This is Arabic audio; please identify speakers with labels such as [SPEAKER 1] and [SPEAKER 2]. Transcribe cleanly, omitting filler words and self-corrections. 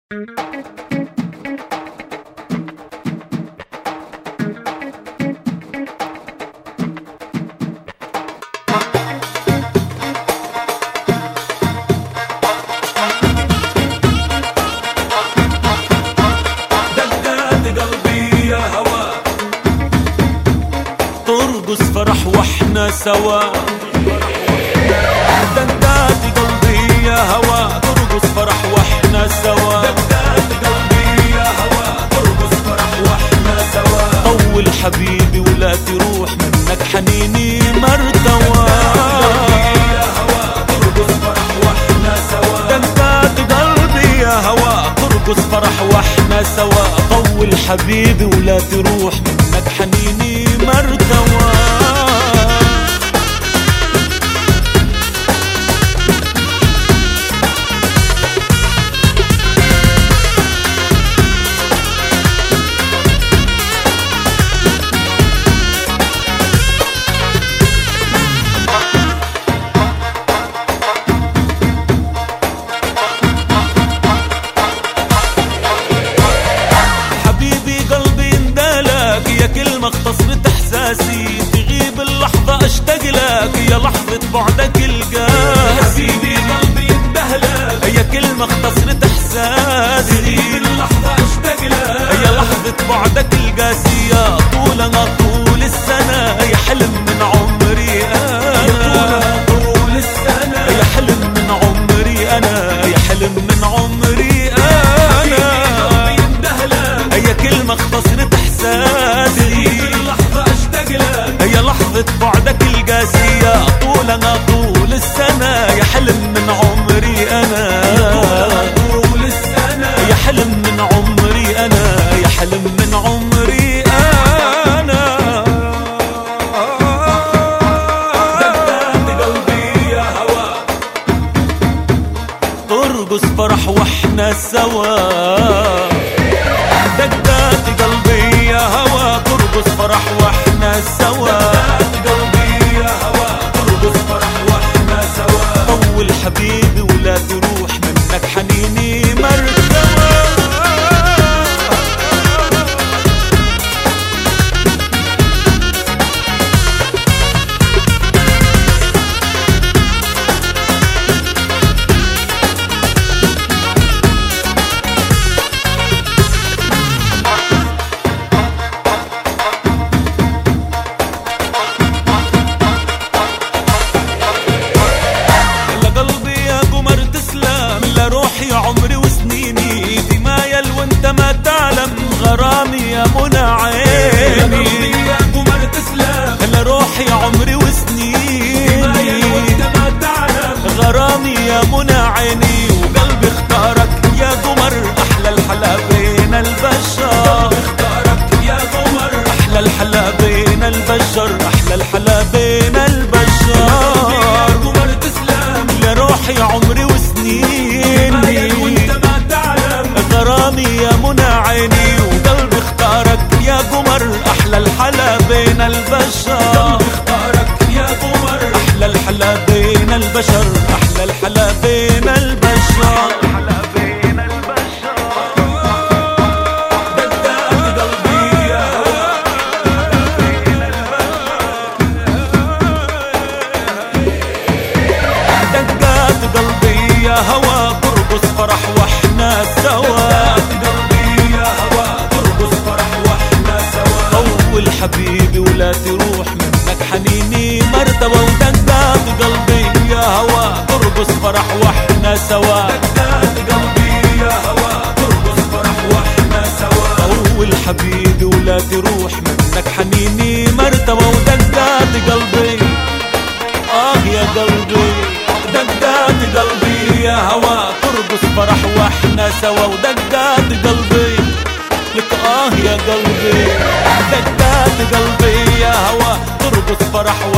[SPEAKER 1] ترقص فرح واحنا سوا، دقات قلبي يا هوا ترقص فرح واحنا سوا، دقات قلبي يا هوا ترقص فرح واحنا سوا. طول حبيبي ولا تروح منك حنيني مرتوى، يا هوا ترقص فرح واحنا سوا، دقات قلبي يا هوا ترقص فرح واحنا سوا. طول حبيبي ولا تروح منك حنيني مرتوى. كلمة اختصرت احساسي، تغيب اللحظة اشتاق لك يا لحظة بعدك القاسي. حبيبي قلبي اندهلك، هي كلمة اختصرت احساسي، تغيب اللحظة اشتاق لك يا لحظة بعدك القاسي. يا طولنا طول السنة يا حلم من عمري انا، طول السنة يا حلم من عمري انا، يا حلم من عمري انا. قلبي اندهلك، هي كلمة اختصرت احساسي، هي لحظة بعدك القاسية. طولنا طول السنة يا حلم من عمري أنا، طول السنة يا حلم من عمري أنا، يا حلم من عمري أنا. دقات قلبي يا هوا ترقص فرح واحنا سوا، دقات قلبي يا هوا ترقص فرح واحنا سوا، قلبي يا هوا ترقص فرح واحنا سوا. طول حبيبي ولا تروح منك حنيني مرتوى. روحي عمري وسنيني في مايل وانت ما تعلم، غرامي يا منى عيني يا قمر تسلم. هلا روحي عمري وسنيني في مايل وانت ما تعلم، غرامي يا منى عيني. وقلبي اختارك يا قمر احلى الحلا بين البشر، اختارك يا قمر احلى الحلا بين البشر، احلى الحلا بين البشر. يا قمر تسلم لروحي عمري وسنيني غرامي يا منى عيني. وقلبي اختارك يا قمر احلى الحلا بين البشر، قلبي اختارك يا قمر احلى الحلا بين البشر، احلى الحلا بين البشر. دقات قلبي يا هوا، دقات قلبي يا هوا ترقص فرح واحنا سوا، قلبي يا هوا ترقص فرح واحنا سوا. طول حبيبي ولا تروح منك حنيني مرتوى. ودقات قلبي يا هوا ترقص فرح واحنا سوا، دقات قلبي يا هوا ترقص فرح واحنا سوا. طول حبيبي ولا تروح منك حنيني مرتوى. ودقات قلبي يا قلبي، دقات قلبي يا هوا ترقص فرح واحنا سوا. ودقات قلبي لك يا قلبي، دقات قلبي يا هوا ترقص فرح